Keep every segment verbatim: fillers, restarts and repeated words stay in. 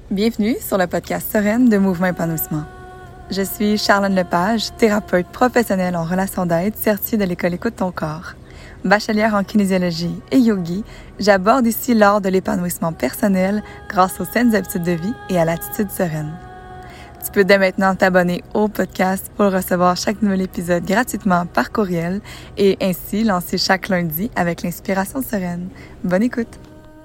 Bienvenue sur le podcast Sereine de Mouvement Épanouissement. Je suis Charlène Lepage, thérapeute professionnelle en relations d'aide certifiée de l'École Écoute ton corps. Bachelière en kinésiologie et yogi, j'aborde ici l'art de l'épanouissement personnel grâce aux saines habitudes de vie et à l'attitude sereine. Tu peux dès maintenant t'abonner au podcast pour recevoir chaque nouvel épisode gratuitement par courriel et ainsi lancer chaque lundi avec l'inspiration sereine. Bonne écoute!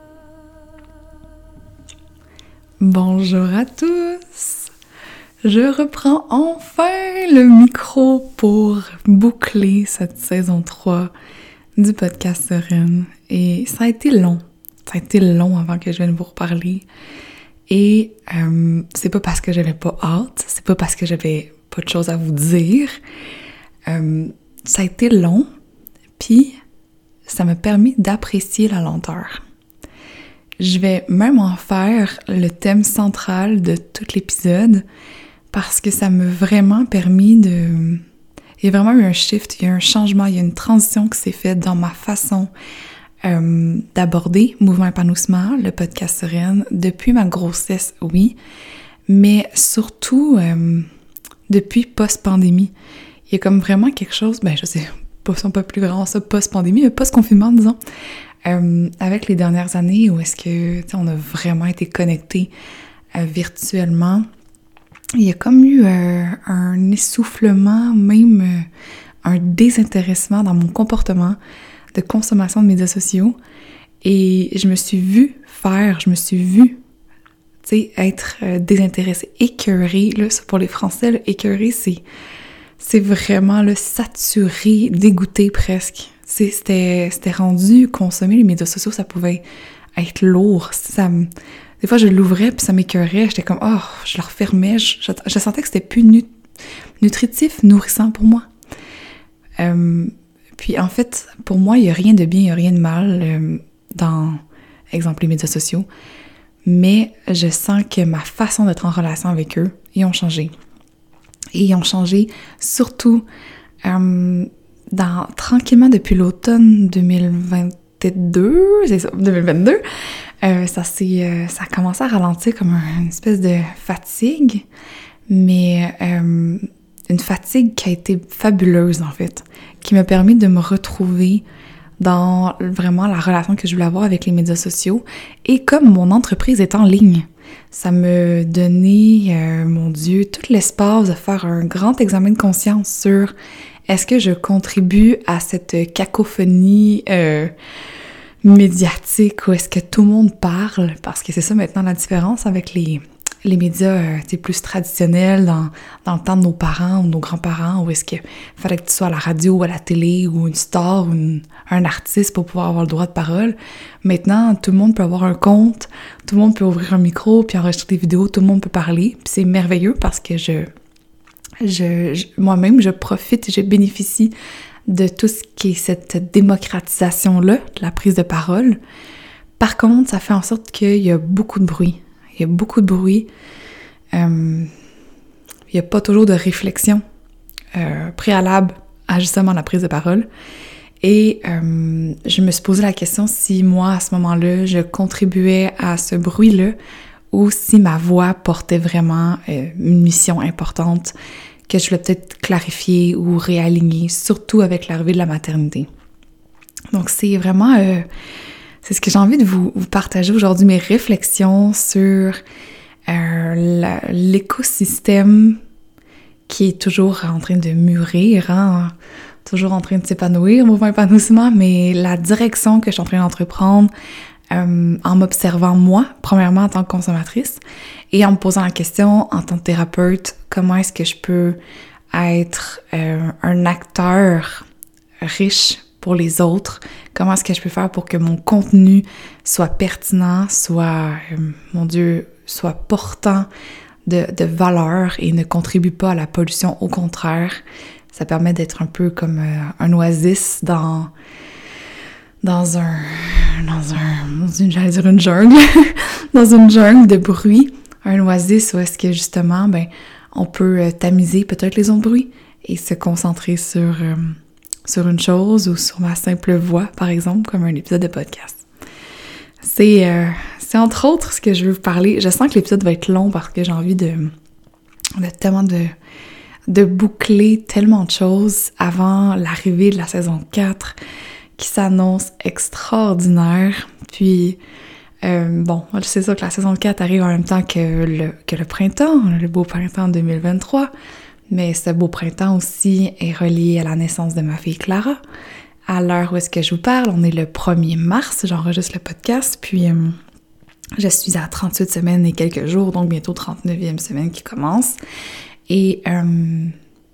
Bonjour à tous! Je reprends enfin le micro pour boucler cette saison trois du podcast Sereine. Et ça a été long. Ça a été long avant que je vienne vous reparler. Et euh, c'est pas parce que j'avais pas hâte, c'est pas parce que j'avais pas de choses à vous dire. Euh, ça a été long, puis ça m'a permis d'apprécier la lenteur. Je vais même en faire le thème central de tout l'épisode parce que ça m'a vraiment permis de... Il y a vraiment eu un shift, il y a un changement, il y a une transition qui s'est faite dans ma façon euh, d'aborder Mouvement Épanouissement, le podcast Sereine, depuis ma grossesse, oui, mais surtout euh, depuis post-pandémie. Il y a comme vraiment quelque chose, ben je sais pas si on peut plus vraiment ça post-pandémie, mais post-confinement, disons, Euh, avec les dernières années où est-ce que, tu sais, on a vraiment été connectés euh, virtuellement, il y a comme eu euh, un essoufflement, même euh, un désintéressement dans mon comportement de consommation de médias sociaux. Et je me suis vue faire, je me suis vue, tu sais, être euh, désintéressée, écœurée. Là, ça pour les Français, là, écœurée, c'est, c'est vraiment là, saturé, dégoûté presque. C'était, c'était rendu, consommer les médias sociaux, ça pouvait être lourd. Ça me, des fois, je l'ouvrais puis ça m'écœurait. J'étais comme, oh, je le refermais. Je, je, je sentais que c'était plus nu, nutritif, nourrissant pour moi. Euh, puis en fait, pour moi, il n'y a rien de bien, il n'y a rien de mal euh, dans, exemple, les médias sociaux. Mais je sens que ma façon d'être en relation avec eux, ils ont changé. Et ils ont changé surtout... Euh, Dans, tranquillement, depuis l'automne deux mille vingt-deux, c'est ça, deux mille vingt-deux, euh, ça, s'est, euh, ça a commencé à ralentir comme un, une espèce de fatigue, mais euh, une fatigue qui a été fabuleuse, en fait, qui m'a permis de me retrouver dans vraiment la relation que je voulais avoir avec les médias sociaux. Et comme mon entreprise est en ligne, ça me donnait, euh, mon Dieu, tout l'espace de faire un grand examen de conscience sur est-ce que je contribue à cette cacophonie euh, médiatique où est-ce que tout le monde parle? Parce que c'est ça maintenant la différence avec les, les médias euh, plus traditionnels dans, dans le temps de nos parents ou nos grands-parents, où est-ce qu'il fallait que tu sois à la radio ou à la télé ou une star ou une, un artiste pour pouvoir avoir le droit de parole. Maintenant, tout le monde peut avoir un compte, tout le monde peut ouvrir un micro puis enregistrer des vidéos, tout le monde peut parler. Puis c'est merveilleux parce que je... Je, je, moi-même, je profite et je bénéficie de tout ce qui est cette démocratisation-là, de la prise de parole. Par contre, ça fait en sorte qu'il y a beaucoup de bruit. Il y a beaucoup de bruit. Euh, il n'y a pas toujours de réflexion euh, préalable à justement la prise de parole. Et euh, je me suis posé la question si moi, à ce moment-là, je contribuais à ce bruit-là ou si ma voix portait vraiment euh, une mission importante que je voulais peut-être clarifier ou réaligner, surtout avec l'arrivée de la maternité. Donc c'est vraiment, euh, c'est ce que j'ai envie de vous, vous partager aujourd'hui, mes réflexions sur euh, la, l'écosystème qui est toujours en train de mûrir, hein, toujours en train de s'épanouir, mouvement épanouissement, mais la direction que je suis en train d'entreprendre, Euh, en m'observant moi, premièrement en tant que consommatrice, et en me posant la question en tant que thérapeute, comment est-ce que je peux être euh, un acteur riche pour les autres? Comment est-ce que je peux faire pour que mon contenu soit pertinent, soit, euh, mon Dieu, soit portant de, de valeur et ne contribue pas à la pollution, au contraire. Ça permet d'être un peu comme euh, un oasis dans... dans un, dans un, dans une, j'allais dire une jungle, dans une jungle de bruit, un oasis où est-ce que justement, ben, on peut euh, tamiser peut-être les autres bruits et se concentrer sur, euh, sur une chose ou sur ma simple voix, par exemple, comme un épisode de podcast. C'est, euh, c'est entre autres ce que je veux vous parler. Je sens que l'épisode va être long parce que j'ai envie de, de tellement de, de boucler tellement de choses avant l'arrivée de la saison quatre qui s'annonce extraordinaire. Puis, euh, bon, c'est ça que la saison quatre arrive en même temps que le, que le printemps, le beau printemps deux mille vingt-trois. Mais ce beau printemps aussi est relié à la naissance de ma fille Clara. À l'heure où est-ce que je vous parle, on est le premier mars, j'enregistre le podcast, puis euh, je suis à trente-huit semaines et quelques jours, donc bientôt trente-neuvième semaine qui commence. Et, euh,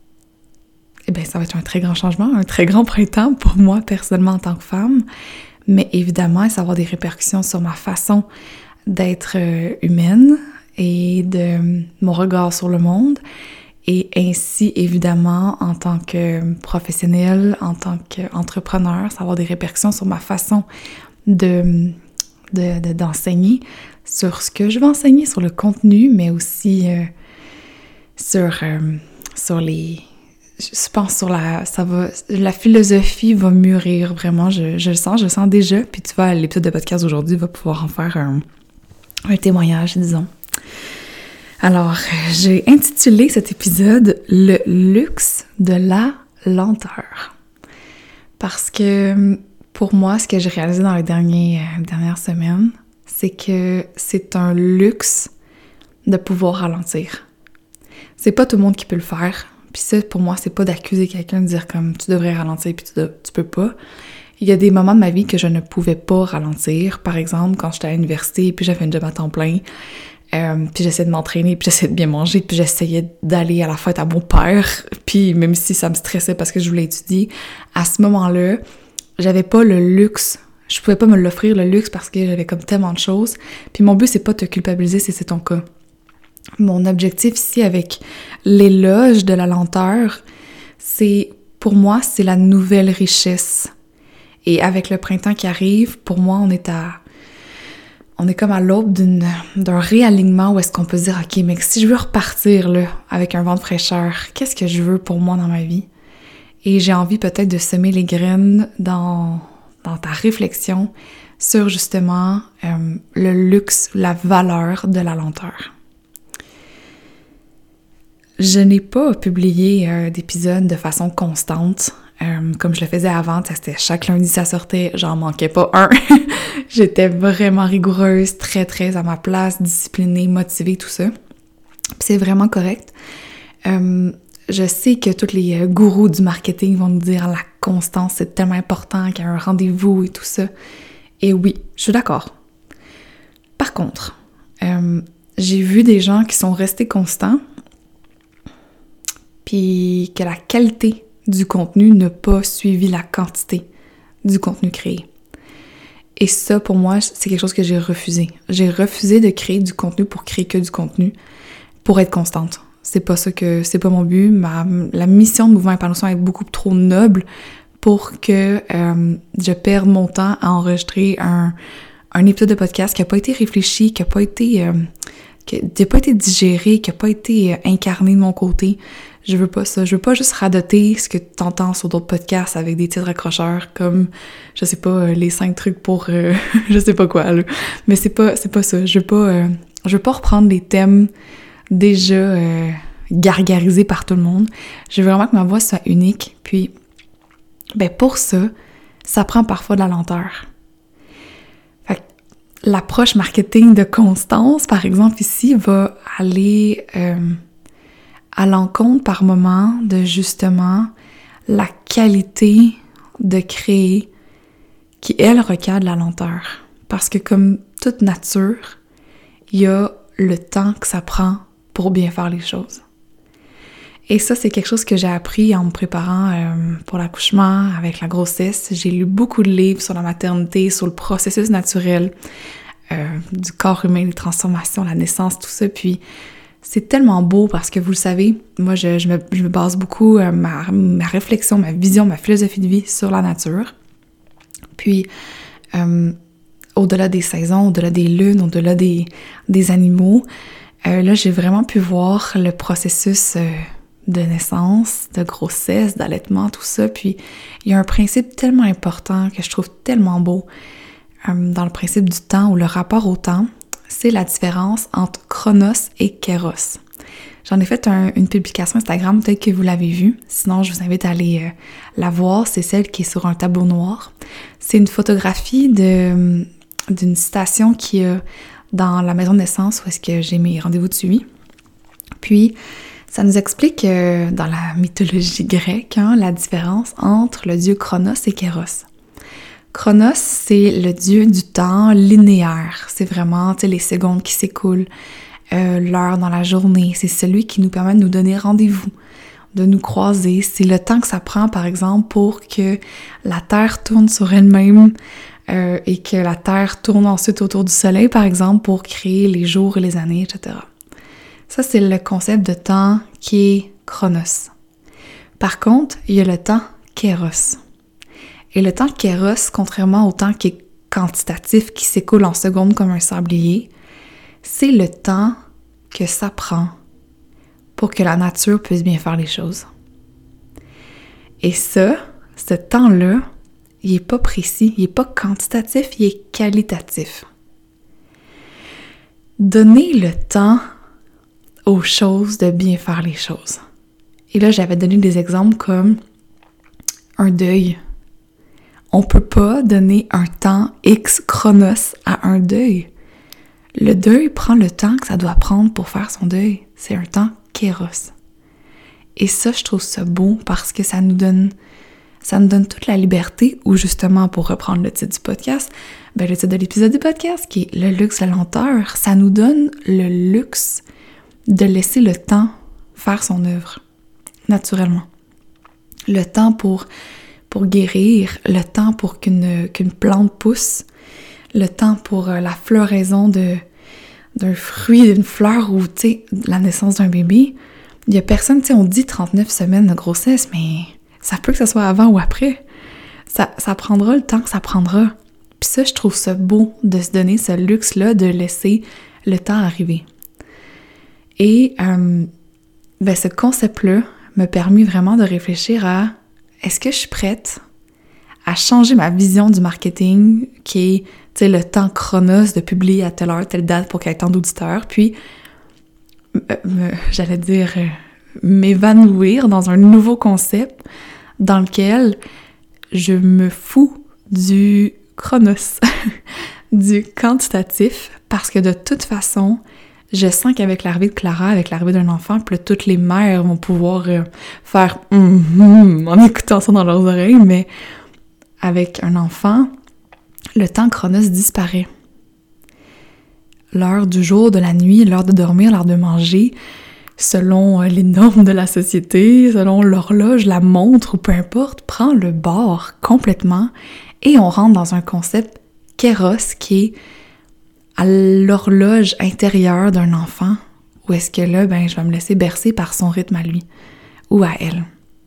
eh bien, ça va être un très grand changement, un très grand printemps pour moi, personnellement, en tant que femme. Mais évidemment, ça va avoir des répercussions sur ma façon d'être euh, humaine et de mon regard sur le monde. Et ainsi, évidemment, en tant que professionnelle, en tant qu'entrepreneur, ça va avoir des répercussions sur ma façon de, de, de, d'enseigner, sur ce que je vais enseigner, sur le contenu, mais aussi euh, sur, euh, sur les... Je pense sur la... ça va, la philosophie va mûrir, vraiment, je, je le sens, je le sens déjà. Puis tu vois, l'épisode de podcast d'aujourd'hui va pouvoir en faire un, un témoignage, disons. Alors, j'ai intitulé cet épisode « Le luxe de la lenteur ». Parce que pour moi, ce que j'ai réalisé dans les derniers, euh, dernières semaines, c'est que c'est un luxe de pouvoir ralentir. C'est pas tout le monde qui peut le faire. Puis ça, pour moi, c'est pas d'accuser quelqu'un de dire comme « tu devrais ralentir » puis tu, tu peux pas. Il y a des moments de ma vie que je ne pouvais pas ralentir. Par exemple, quand j'étais à l'université puis j'avais une job à temps plein, Euh, puis j'essayais de m'entraîner, puis j'essayais de bien manger, puis j'essayais d'aller à la fête à mon père, puis même si ça me stressait parce que je voulais étudier, à ce moment-là, j'avais pas le luxe, je pouvais pas me l'offrir le luxe parce que j'avais comme tellement de choses, puis mon but c'est pas de te culpabiliser si c'est ton cas. Mon objectif ici avec l'éloge de la lenteur, c'est, pour moi, c'est la nouvelle richesse. Et avec le printemps qui arrive, pour moi, on est à... On est comme à l'aube d'une, d'un réalignement où est-ce qu'on peut se dire « Ok, mais si je veux repartir là, avec un vent de fraîcheur, qu'est-ce que je veux pour moi dans ma vie? » Et j'ai envie peut-être de semer les graines dans, dans ta réflexion sur justement euh, le luxe, la valeur de la lenteur. Je n'ai pas publié euh, d'épisode de façon constante. Euh, comme je le faisais avant, c'était chaque lundi ça sortait, j'en manquais pas un. J'étais vraiment rigoureuse, très très à ma place, disciplinée, motivée, tout ça. Puis c'est vraiment correct. Euh, je sais que tous les euh, gourous du marketing vont nous dire la constance, c'est tellement important qu'il y a un rendez-vous et tout ça. Et oui, je suis d'accord. Par contre, euh, j'ai vu des gens qui sont restés constants, puis que la qualité du contenu n'a pas suivi la quantité du contenu créé. Et ça, pour moi, c'est quelque chose que j'ai refusé. J'ai refusé de créer du contenu pour créer que du contenu, pour être constante. C'est pas ça que... c'est pas mon but. Ma, la mission de Mouvement Épanouissement est beaucoup trop noble pour que euh, je perde mon temps à enregistrer un, un épisode de podcast qui a pas été réfléchi, qui a pas été... Euh, qui n'a pas été digéré, qui n'a pas été incarné de mon côté. Je veux pas ça. Je veux pas juste radoter ce que tu entends sur d'autres podcasts avec des titres accrocheurs comme, je sais pas, les cinq trucs pour... Euh, je sais pas quoi, là. Mais c'est pas, c'est pas ça. Je veux pas, euh, je veux pas reprendre des thèmes déjà euh, gargarisés par tout le monde. Je veux vraiment que ma voix soit unique. Puis, ben pour ça, ça prend parfois de la lenteur. L'approche marketing de constance, par exemple, ici, va aller euh, à l'encontre par moment de justement la qualité de créer qui, elle, requiert de la lenteur. Parce que comme toute nature, il y a le temps que ça prend pour bien faire les choses. Et ça, c'est quelque chose que j'ai appris en me préparant euh, pour l'accouchement, avec la grossesse. J'ai lu beaucoup de livres sur la maternité, sur le processus naturel euh, du corps humain, les transformations, la naissance, tout ça. Puis c'est tellement beau parce que vous le savez, moi, je, je, me, je me base beaucoup, euh, ma, ma réflexion, ma vision, ma philosophie de vie sur la nature. Puis, euh, au-delà des saisons, au-delà des lunes, au-delà des, des animaux, euh, là, j'ai vraiment pu voir le processus... Euh, de naissance, de grossesse, d'allaitement, tout ça. Puis il y a un principe tellement important que je trouve tellement beau. euh, dans le principe du temps ou le rapport au temps, c'est la différence entre chronos et kéros. J'en ai fait un, une publication Instagram, peut-être que vous l'avez vue. Sinon, je vous invite à aller euh, la voir. C'est celle qui est sur un tableau noir. C'est une photographie de, d'une citation qui est dans la maison de naissance où est-ce que j'ai mes rendez-vous de suivi. Puis, ça nous explique euh, dans la mythologie grecque hein, la différence entre le dieu Chronos et Kéros. Chronos, c'est le dieu du temps linéaire. C'est vraiment les secondes qui s'écoulent. Euh, l'heure dans la journée, c'est celui qui nous permet de nous donner rendez-vous, de nous croiser. C'est le temps que ça prend, par exemple, pour que la Terre tourne sur elle-même euh, et que la Terre tourne ensuite autour du Soleil, par exemple, pour créer les jours et les années, et cetera. Ça, c'est le concept de temps qui est chronos. Par contre, il y a le temps kéros. Et le temps kéros, contrairement au temps qui est quantitatif, qui s'écoule en secondes comme un sablier, c'est le temps que ça prend pour que la nature puisse bien faire les choses. Et ça, ce temps-là, il n'est pas précis, il n'est pas quantitatif, il est qualitatif. Donner le temps aux choses de bien faire les choses. Et là, j'avais donné des exemples comme un deuil. On ne peut pas donner un temps X chronos à un deuil. Le deuil prend le temps que ça doit prendre pour faire son deuil. C'est un temps kéros. Et ça, je trouve ça beau parce que ça nous donne, ça nous donne toute la liberté, ou justement, pour reprendre le titre du podcast, ben le titre de l'épisode du podcast, qui est « Le luxe, la lenteur », ça nous donne le luxe de laisser le temps faire son œuvre, naturellement. Le temps pour, pour guérir, le temps pour qu'une, qu'une plante pousse, le temps pour la floraison de, d'un fruit, d'une fleur ou, tu sais, la naissance d'un bébé. Il y a personne, tu sais, on dit trente-neuf semaines de grossesse, mais ça peut que ce soit avant ou après. Ça, ça prendra le temps que ça prendra. Puis ça, je trouve ça beau de se donner ce luxe-là, de laisser le temps arriver. Et euh, ben ce concept-là m'a permis vraiment de réfléchir à est-ce que je suis prête à changer ma vision du marketing qui est, tu sais, le temps chronos de publier à telle heure, telle date pour qu'il y ait tant d'auditeurs, puis, euh, me, j'allais dire, euh, m'évanouir dans un nouveau concept dans lequel je me fous du chronos, du quantitatif, parce que de toute façon, je sens qu'avec l'arrivée de Clara, avec l'arrivée d'un enfant, puis là, toutes les mères vont pouvoir euh, faire mm-hmm en écoutant ça dans leurs oreilles, mais avec un enfant, le temps chronos disparaît. L'heure du jour, de la nuit, l'heure de dormir, l'heure de manger, selon les normes de la société, selon l'horloge, la montre ou peu importe, prend le bord complètement et on rentre dans un concept kéros qui est à l'horloge intérieure d'un enfant, où est-ce que là, ben, je vais me laisser bercer par son rythme à lui ou à elle.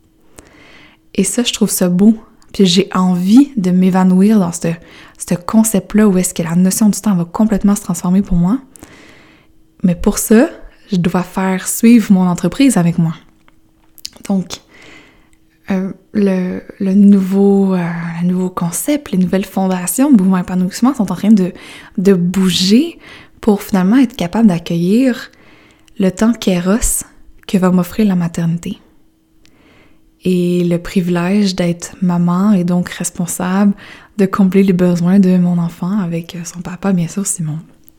Et ça, je trouve ça beau. Puis j'ai envie de m'évanouir dans ce, ce concept-là où est-ce que la notion du temps va complètement se transformer pour moi. Mais pour ça, je dois faire suivre mon entreprise avec moi. Donc, euh, le, le, nouveau, euh, le nouveau concept, les nouvelles fondations Mouvement Épanouissement sont en train de, de bouger pour finalement être capable d'accueillir le temps kéros que va m'offrir la maternité. Et le privilège d'être maman et donc responsable de combler les besoins de mon enfant avec son papa, bien sûr, Simon.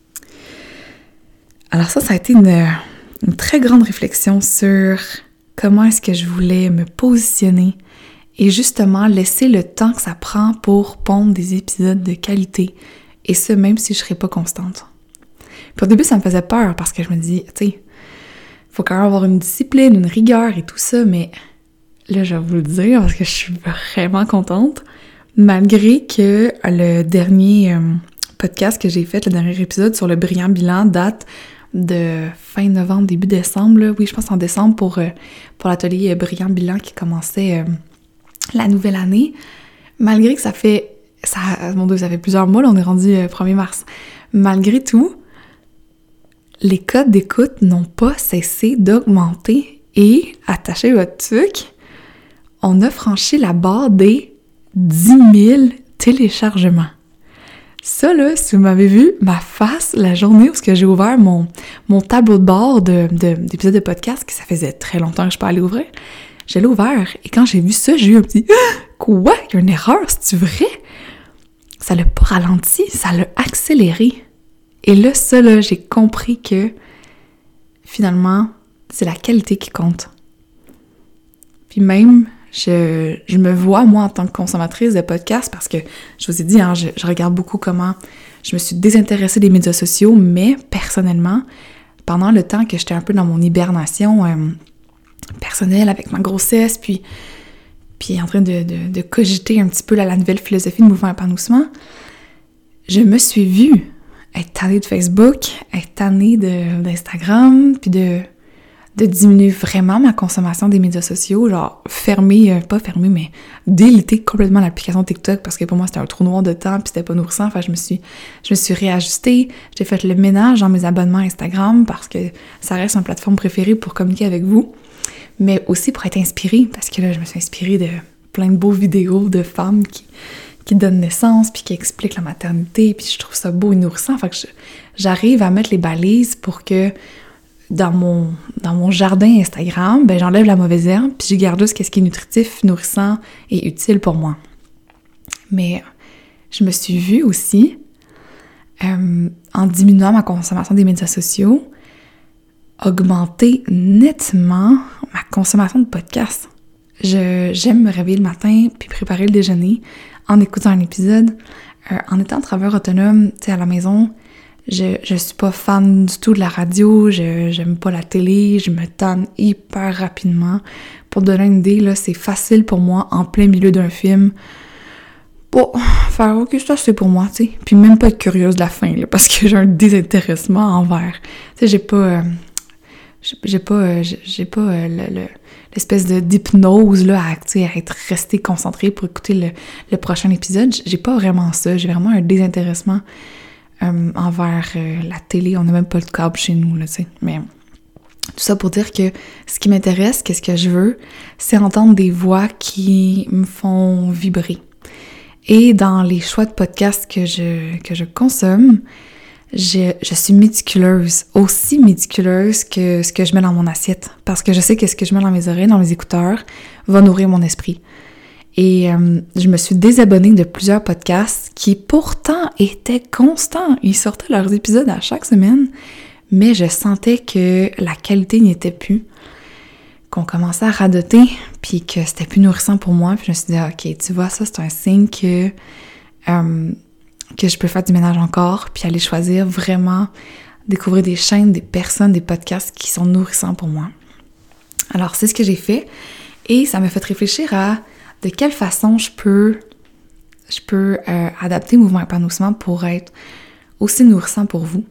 Alors ça, ça a été une, une très grande réflexion sur comment est-ce que je voulais me positionner et justement laisser le temps que ça prend pour pondre des épisodes de qualité. Et ça, même si je ne serais pas constante. Puis au début, ça me faisait peur parce que je me dis, tu sais, il faut quand même avoir une discipline, une rigueur et tout ça, mais là, je vais vous le dire parce que je suis vraiment contente. Malgré que le dernier euh, podcast que j'ai fait, le dernier épisode sur le brillant bilan date de fin novembre, début décembre, là. Oui, je pense en décembre pour, euh, pour l'atelier Brillant Bilan qui commençait euh, la nouvelle année. Malgré que ça fait, ça, mon Dieu, ça fait plusieurs mois, là, on est rendu euh, premier mars. Malgré tout, les codes d'écoute n'ont pas cessé d'augmenter et, attachez votre tuque, on a franchi la barre des dix mille téléchargements. Ça, là, si vous m'avez vu, ma face, la journée où j'ai ouvert mon, mon tableau de bord de, de, d'épisodes de podcast, que ça faisait très longtemps que je peux aller ouvrir, je l'ai ouvert, et quand j'ai vu ça, j'ai eu un petit « Quoi? Il y a une erreur, c'est-tu vrai? » Ça l'a pas ralenti, ça l'a accéléré. Et là, ça, là, j'ai compris que, finalement, c'est la qualité qui compte. Puis même, je, je me vois, moi, en tant que consommatrice de podcasts, parce que, je vous ai dit, hein, je, je regarde beaucoup comment je me suis désintéressée des médias sociaux, mais personnellement, pendant le temps que j'étais un peu dans mon hibernation euh, personnelle avec ma grossesse, puis, puis en train de, de, de cogiter un petit peu là, la nouvelle philosophie de mouvement épanouissement, je me suis vue être tannée de Facebook, être tannée de, d'Instagram, puis de... de diminuer vraiment ma consommation des médias sociaux, genre fermer, euh, pas fermer, mais déliter complètement l'application TikTok parce que pour moi c'était un trou noir de temps puis c'était pas nourrissant. Enfin, je me suis, je me suis réajustée, j'ai fait le ménage dans mes abonnements Instagram parce que ça reste ma plateforme préférée pour communiquer avec vous, mais aussi pour être inspirée parce que là je me suis inspirée de plein de beaux vidéos de femmes qui, qui donnent naissance puis qui expliquent la maternité puis je trouve ça beau et nourrissant. Enfin, que je, j'arrive à mettre les balises pour que Dans mon, dans mon jardin Instagram, ben j'enlève la mauvaise herbe, puis je garde juste ce qui est nutritif, nourrissant et utile pour moi. Mais je me suis vue aussi, euh, en diminuant ma consommation des médias sociaux, augmenter nettement ma consommation de podcasts. Je, j'aime me réveiller le matin, puis préparer le déjeuner en écoutant un épisode, euh, en étant travailleur autonome, tu sais, à la maison. Je, je suis pas fan du tout de la radio, je, j'aime pas la télé, je me tanne hyper rapidement. Pour donner une idée, là, c'est facile pour moi, en plein milieu d'un film, bon, faire « ok, ça c'est pour moi », tu sais. Puis même pas être curieuse de la fin, là, parce que j'ai un désintéressement envers. Tu sais, j'ai pas... Euh, j'ai, j'ai pas... Euh, j'ai, j'ai pas euh, le, le, l'espèce de d'hypnose, là, à, tu sais, à être restée concentrée pour écouter le, le prochain épisode. J'ai pas vraiment ça, j'ai vraiment un désintéressement Euh, envers euh, la télé. On n'a même pas le câble chez nous, là, tu sais. Mais tout ça pour dire que ce qui m'intéresse, qu'est-ce que je veux, c'est entendre des voix qui me font vibrer. Et dans les choix de podcasts que je, que je consomme, je, je suis méticuleuse, aussi méticuleuse que ce que je mets dans mon assiette. Parce que je sais que ce que je mets dans mes oreilles, dans mes écouteurs, va nourrir mon esprit. Et euh, je me suis désabonnée de plusieurs podcasts qui pourtant étaient constants. Ils sortaient leurs épisodes à chaque semaine, mais je sentais que la qualité n'y était plus, qu'on commençait à radoter, puis que c'était plus nourrissant pour moi. Puis je me suis dit, ok, tu vois, ça c'est un signe que, euh, que je peux faire du ménage encore, puis aller choisir vraiment, découvrir des chaînes, des personnes, des podcasts qui sont nourrissants pour moi. Alors c'est ce que j'ai fait, et ça m'a fait réfléchir à de quelle façon je peux, je peux euh, adapter Mouvement Épanouissement pour être aussi nourrissant pour vous.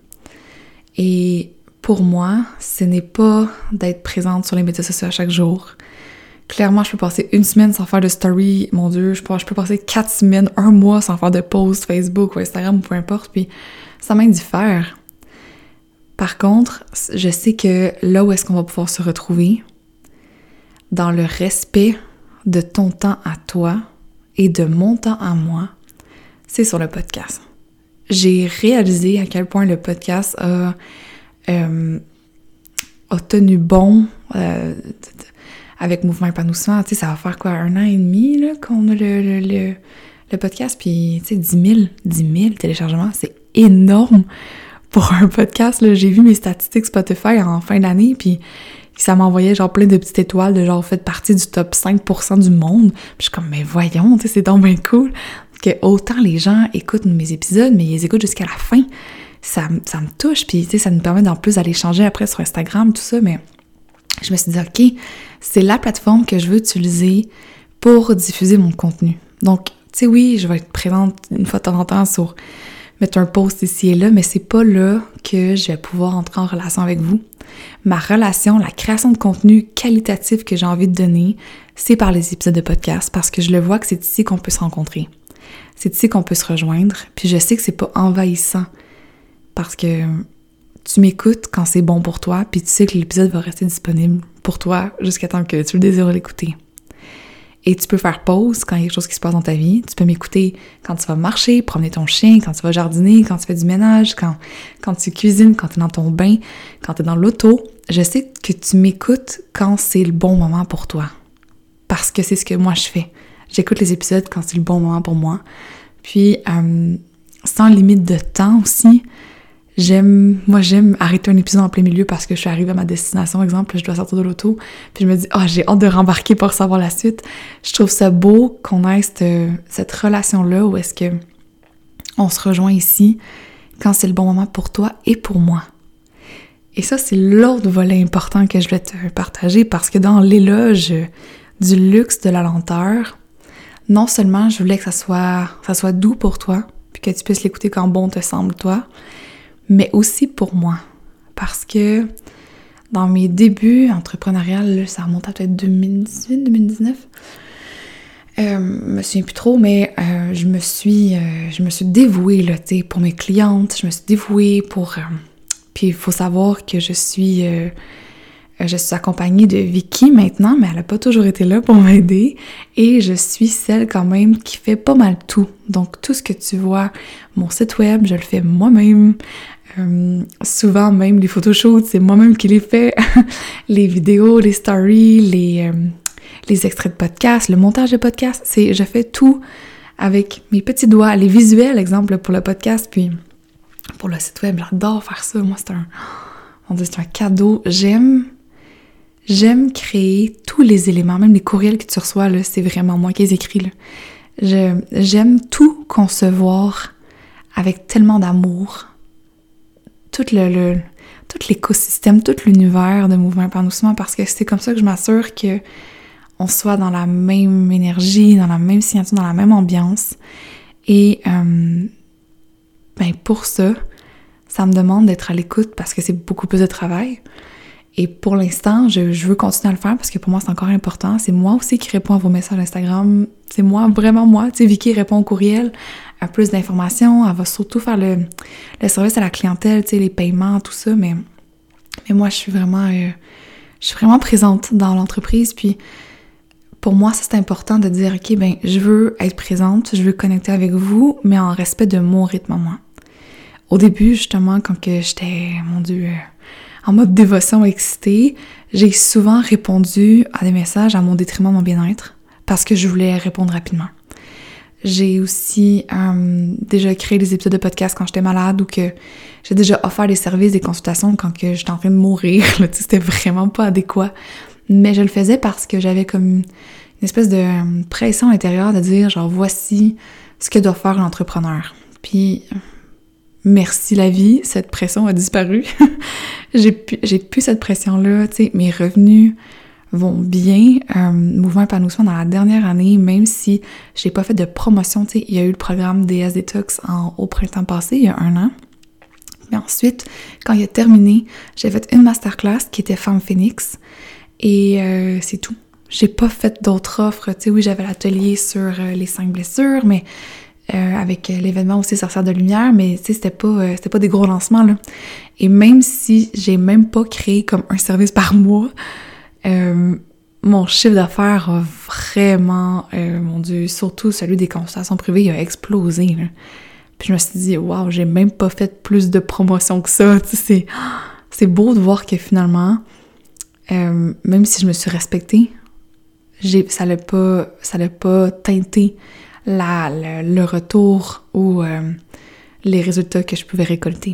Et pour moi, ce n'est pas d'être présente sur les médias sociaux à chaque jour. Clairement, je peux passer une semaine sans faire de story. Mon Dieu, je peux, je peux passer quatre semaines, un mois sans faire de post Facebook ou Instagram ou peu importe, puis ça m'indiffère. Par contre, je sais que là où est-ce qu'on va pouvoir se retrouver, dans le respect de ton temps à toi et de mon temps à moi, c'est sur le podcast. J'ai réalisé à quel point le podcast a, euh, a tenu bon euh, avec Mouvement Épanouissement. Tu sais, ça va faire quoi, un an et demi là, qu'on a le, le, le, le podcast, puis tu sais, dix mille téléchargements, c'est énorme pour un podcast. Là. J'ai vu mes statistiques Spotify en fin d'année, puis ça m'envoyait genre plein de petites étoiles de genre faites partie du top cinq pour cent du monde. Puis je suis comme, mais voyons, tu sais, c'est donc bien cool que autant les gens écoutent mes épisodes, mais ils les écoutent jusqu'à la fin. Ça, ça me touche, puis tu sais, ça nous permet en plus d'aller échanger après sur Instagram, tout ça, mais je me suis dit, ok, c'est la plateforme que je veux utiliser pour diffuser mon contenu. Donc, tu sais, oui, je vais être présente une fois de temps en temps sur mettre un post ici et là, mais c'est pas là que je vais pouvoir entrer en relation avec vous. Ma relation, la création de contenu qualitatif que j'ai envie de donner, c'est par les épisodes de podcast, parce que je le vois que c'est ici qu'on peut se rencontrer. C'est ici qu'on peut se rejoindre, puis je sais que c'est pas envahissant, parce que tu m'écoutes quand c'est bon pour toi, puis tu sais que l'épisode va rester disponible pour toi jusqu'à temps que tu le désires l'écouter. Et tu peux faire pause quand il y a quelque chose qui se passe dans ta vie. Tu peux m'écouter quand tu vas marcher, promener ton chien, quand tu vas jardiner, quand tu fais du ménage, quand, quand tu cuisines, quand tu es dans ton bain, quand tu es dans l'auto. Je sais que tu m'écoutes quand c'est le bon moment pour toi. Parce que c'est ce que moi je fais. J'écoute les épisodes quand c'est le bon moment pour moi. Puis, euh, sans limite de temps aussi, j'aime, moi j'aime arrêter un épisode en plein milieu parce que je suis arrivée à ma destination, exemple, je dois sortir de l'auto, puis je me dis « Ah, oh, j'ai hâte de rembarquer pour savoir la suite ». Je trouve ça beau qu'on ait cette, cette relation-là où est-ce que on se rejoint ici quand c'est le bon moment pour toi et pour moi. Et ça, c'est l'autre volet important que je vais te partager parce que dans l'éloge du luxe de la lenteur, non seulement je voulais que ça soit, ça soit doux pour toi, puis que tu puisses l'écouter quand bon te semble toi, mais aussi pour moi. Parce que dans mes débuts entrepreneuriales, ça remonte à peut-être deux mille dix-huit deux mille dix-neuf, euh, je me souviens plus trop, mais euh, je me suis euh, je me suis dévouée là, tu sais, pour mes clientes, je me suis dévouée pour... Euh, puis il faut savoir que je suis... Euh, Je suis accompagnée de Vicky maintenant, mais elle n'a pas toujours été là pour m'aider. Et je suis celle quand même qui fait pas mal tout. Donc tout ce que tu vois, mon site web, je le fais moi-même. Euh, souvent même les photoshoots, c'est moi-même qui les fais. Les vidéos, les stories, les, euh, les extraits de podcast, le montage de podcast, c'est je fais tout avec mes petits doigts. Les visuels, exemple, pour le podcast, puis pour le site web, j'adore faire ça. Moi, c'est un... Mon Dieu, c'est un cadeau. J'aime... J'aime créer tous les éléments, même les courriels que tu reçois, là, c'est vraiment moi qui les écris, là. Je, j'aime tout concevoir avec tellement d'amour. Tout le, le, tout l'écosystème, tout l'univers de Mouvement Épanouissement, parce que c'est comme ça que je m'assure que on soit dans la même énergie, dans la même signature, dans la même ambiance. Et euh, ben pour ça, ça me demande d'être à l'écoute parce que c'est beaucoup plus de travail. Et pour l'instant, je, je veux continuer à le faire parce que pour moi, c'est encore important. C'est moi aussi qui réponds à vos messages Instagram. C'est moi, vraiment moi. Tu sais, Vicky répond au courriel, a plus d'informations. Elle va surtout faire le, le service à la clientèle, tu sais, les paiements, tout ça. Mais, mais moi, je suis vraiment, euh, je suis vraiment présente dans l'entreprise. Puis pour moi, ça, c'est important de dire, OK, ben, je veux être présente, je veux connecter avec vous, mais en respect de mon rythme à moi. Au début, justement, quand que j'étais, mon Dieu... en mode dévotion excitée, j'ai souvent répondu à des messages à mon détriment de mon bien-être parce que je voulais répondre rapidement. J'ai aussi euh, déjà créé des épisodes de podcast quand j'étais malade ou que j'ai déjà offert des services, des consultations quand que j'étais en train de mourir. Là, tu sais, c'était vraiment pas adéquat. Mais je le faisais parce que j'avais comme une espèce de pression intérieure de dire genre voici ce que doit faire l'entrepreneur. Puis... merci la vie, cette pression a disparu. j'ai plus, j'ai plus cette pression-là, tu sais, mes revenus vont bien. Euh, Mouvement Épanouissement dans la dernière année, même si j'ai pas fait de promotion, tu sais, il y a eu le programme D S Detox en, au printemps passé, il y a un an. Mais ensuite, quand il a terminé, j'ai fait une masterclass qui était Femme Phoenix et euh, c'est tout. J'ai pas fait d'autres offres, tu sais, oui, j'avais l'atelier sur euh, les cinq blessures, mais Euh, avec l'événement aussi Sorcière de lumière, mais tu sais, c'était pas, euh, c'était pas des gros lancements, là. Et même si j'ai même pas créé comme un service par mois, euh, mon chiffre d'affaires a vraiment, euh, mon Dieu, surtout celui des consultations privées, il a explosé, là. Puis je me suis dit, waouh, j'ai même pas fait plus de promotion que ça, tu sais, c'est, c'est beau de voir que finalement, euh, même si je me suis respectée, j'ai, ça l'a pas, ça l'a pas teinté La, le, le retour ou euh, les résultats que je pouvais récolter.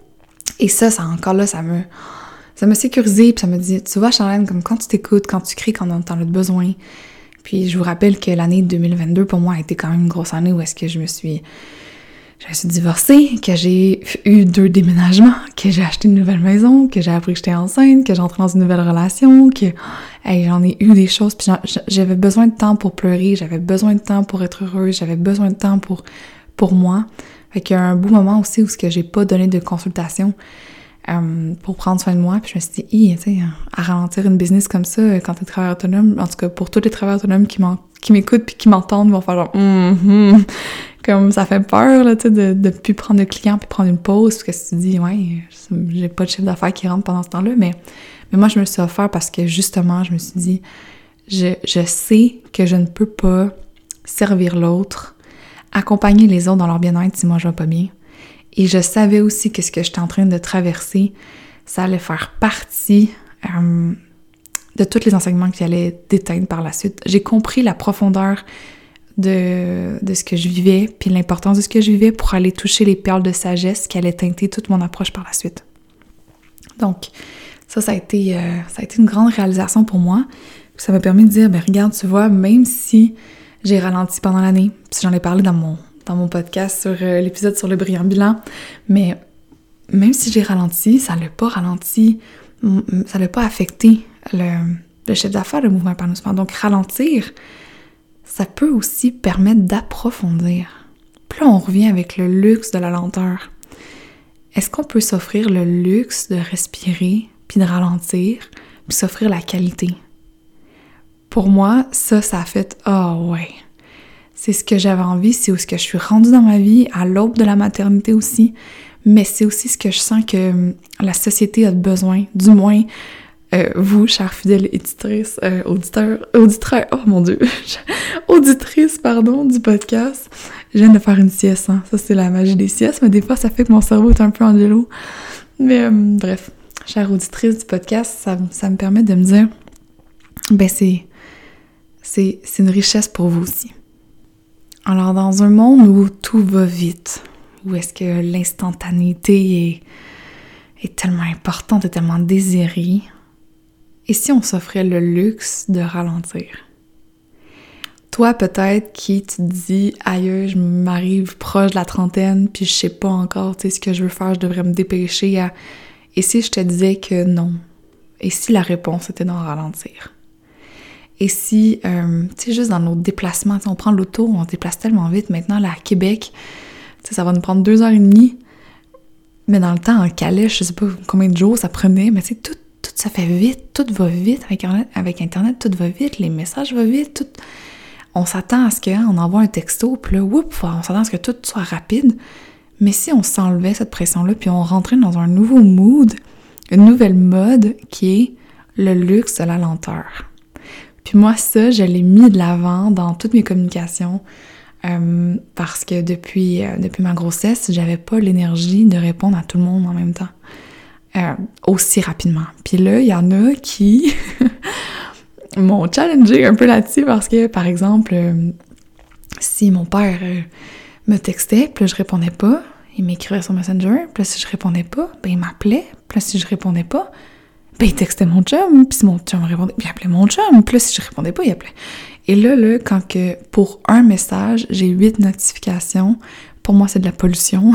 Et ça, ça encore là, ça me ça m'a sécurisé, puis ça me dit, tu vois, Charlène, comme quand tu t'écoutes, quand tu crées, quand t'en as besoin. Puis je vous rappelle que l'année deux mille vingt-deux, pour moi, a été quand même une grosse année où est-ce que je me suis... Je me suis divorcée, que j'ai eu deux déménagements, que j'ai acheté une nouvelle maison, que j'ai appris que j'étais enceinte, que j'entrais dans une nouvelle relation, que hey, j'en ai eu des choses, puis j'avais besoin de temps pour pleurer, j'avais besoin de temps pour être heureuse, j'avais besoin de temps pour, pour moi. Fait qu'il y a un beau moment aussi où ce que j'ai pas donné de consultation euh, pour prendre soin de moi, puis je me suis dit, tu sais, à ralentir une business comme ça, quand t'es travailleur autonome, en tout cas pour tous les travailleurs autonomes qui, m'en, qui m'écoutent puis qui m'entendent, vont faire genre, mm-hmm. Comme ça fait peur, là, tu sais, de, de plus prendre de clients puis prendre une pause, parce que si tu dis, ouais, j'ai pas de chiffre d'affaires qui rentre pendant ce temps-là, mais, mais moi, je me le suis offert parce que, justement, je me suis dit, Je, je sais que je ne peux pas servir l'autre, accompagner les autres dans leur bien-être si moi je vais pas bien. Et je savais aussi que ce que j'étais en train de traverser, ça allait faire partie euh, de tous les enseignements qui allaient déteindre par la suite. J'ai compris la profondeur de, de ce que je vivais, puis l'importance de ce que je vivais pour aller toucher les perles de sagesse qui allaient teinter toute mon approche par la suite. Donc, ça, ça a été, euh, ça a été une grande réalisation pour moi. Ça m'a permis de dire, ben regarde, tu vois, même si j'ai ralenti pendant l'année, puis j'en ai parlé dans mon, dans mon podcast sur euh, l'épisode sur le brillant bilan, mais même si j'ai ralenti, ça l'a pas ralenti, ça l'a pas affecté le, le chiffre d'affaires, le mouvement épanouissement. Donc, ralentir, ça peut aussi permettre d'approfondir. Puis là, on revient avec le luxe de la lenteur. Est-ce qu'on peut s'offrir le luxe de respirer, puis de ralentir, puis s'offrir la qualité? Pour moi, ça, ça a fait « Ah oh, ouais! » C'est ce que j'avais envie, c'est où ce que je suis rendue dans ma vie, à l'aube de la maternité aussi, mais c'est aussi ce que je sens que la société a besoin, du moins euh, vous, chères fidèles éditrices, euh, auditeurs, auditeurs, oh mon Dieu, auditrices, pardon, du podcast. Je viens de faire une sieste, hein. Ça c'est la magie des siestes, mais des fois ça fait que mon cerveau est un peu en vélo. Mais euh, bref, chères auditrices du podcast, ça, ça me permet de me dire, ben c'est, c'est, c'est une richesse pour vous aussi. Alors dans un monde où tout va vite, où est-ce que l'instantanéité est, est tellement importante et tellement désirée, et si on s'offrait le luxe de ralentir? Toi, peut-être, qui te dis « Aïe, je m'arrive proche de la trentaine, puis je sais pas encore, tu sais, ce que je veux faire, je devrais me dépêcher à... » Et si je te disais que non? Et si la réponse était d'en ralentir? Et si, euh, tu sais, juste dans nos déplacements, on prend l'auto, on se déplace tellement vite maintenant, là, à Québec, tu sais, ça va nous prendre deux heures et demie, mais dans le temps, en calèche, je sais pas combien de jours ça prenait, mais tu sais, tout, tout ça fait vite, tout va vite, avec Internet, avec Internet, tout va vite, les messages vont vite, tout... On s'attend à ce qu'on hein, envoie un texto, puis là, whoop, on s'attend à ce que tout soit rapide, mais si on s'enlevait cette pression-là, puis on rentrait dans un nouveau mood, une nouvelle mode, qui est le luxe de la lenteur. Puis moi, ça, je l'ai mis de l'avant dans toutes mes communications euh, parce que depuis, euh, depuis ma grossesse, j'avais pas l'énergie de répondre à tout le monde en même temps, euh, aussi rapidement. Puis là, il y en a qui m'ont challengé un peu là-dessus parce que, par exemple, euh, si mon père euh, me textait, puis là, je répondais pas, il m'écrivait sur Messenger, puis là, si je répondais pas, ben il m'appelait, puis là, si je répondais pas, ben, il textait mon chum, puis si mon chum répondait, il appelait mon chum, puis là, si je répondais pas, il appelait. Et là, là, quand que, pour un message, j'ai huit notifications, pour moi, c'est de la pollution.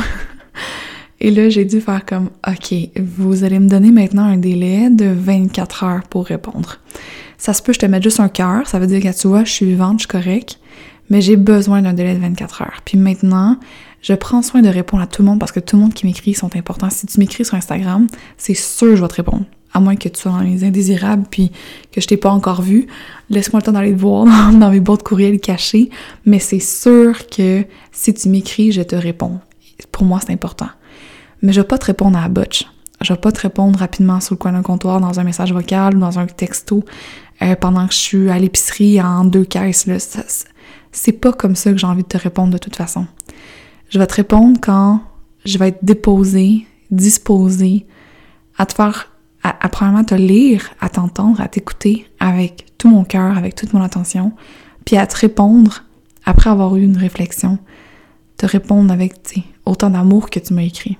Et là, j'ai dû faire comme, OK, vous allez me donner maintenant un délai de vingt-quatre heures pour répondre. Ça se peut, je te mette juste un cœur, ça veut dire que, tu vois, je suis vivante, je suis correcte, mais j'ai besoin d'un délai de vingt-quatre heures. Puis maintenant, je prends soin de répondre à tout le monde parce que tout le monde qui m'écrit sont importants. Si tu m'écris sur Instagram, c'est sûr que je vais te répondre. À moins que tu sois dans les indésirables puis que je t'ai pas encore vu, laisse-moi le temps d'aller te voir dans, dans mes boîtes courriels cachées, mais c'est sûr que si tu m'écris, je te réponds. Pour moi, c'est important. Mais je vais pas te répondre à la botche. Je vais pas te répondre rapidement sur le coin d'un comptoir dans un message vocal ou dans un texto euh, pendant que je suis à l'épicerie en deux caisses. Là. Ça, c'est pas comme ça que j'ai envie de te répondre de toute façon. Je vais te répondre quand je vais être déposée, disposée à te faire... À, à premièrement te lire, à t'entendre, à t'écouter avec tout mon cœur, avec toute mon attention, puis à te répondre après avoir eu une réflexion, te répondre avec, tu sais, autant d'amour que tu m'as écrit.